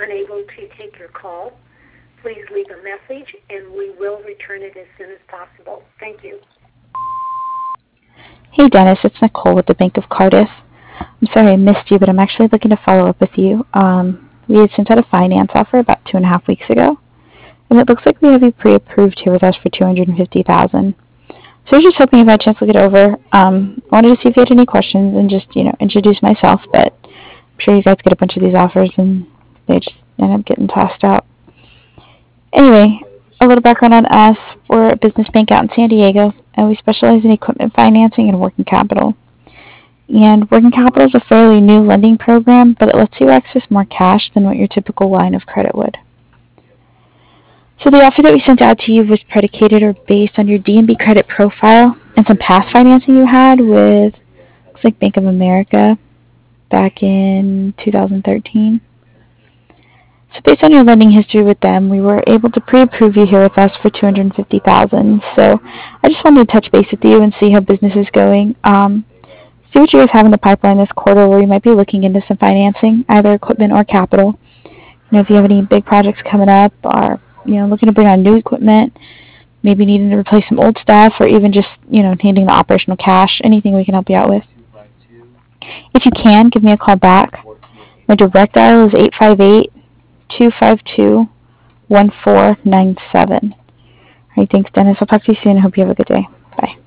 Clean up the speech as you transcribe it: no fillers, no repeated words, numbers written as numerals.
unable to take your call, please leave a message and we will return it as soon as possible. Thank you. Hey Dennis, it's Nicole with the Bank of Cardiff. I'm sorry I missed you, but I'm actually looking to follow up with you. We had sent out a finance offer about 2.5 weeks ago, and it looks like we have you pre-approved here with us for $250,000. So I was just hoping if I had a chance to look it over. I wanted to see if you had any questions and just, introduce myself, but I'm sure you guys get a bunch of these offers and they just end up getting tossed out. Anyway, a little background on us. We're a business bank out in San Diego, and we specialize in equipment financing and working capital. And working capital is a fairly new lending program, but it lets you access more cash than what your typical line of credit would. So the offer that we sent out to you was predicated or based on your D&B credit profile and some past financing you had with, looks like Bank of America back in 2013. So based on your lending history with them, we were able to pre-approve you here with us for $250,000. So I just wanted to touch base with you and see how business is going. See what you guys have in the pipeline this quarter where you might be looking into some financing, either equipment or capital. If you have any big projects coming up or, looking to bring on new equipment, maybe needing to replace some old stuff or even just, needing the operational cash, anything we can help you out with. If you can, give me a call back. My direct dial is 858-252-1497. All right, thanks, Dennis. I'll talk to you soon. I hope you have a good day. Bye.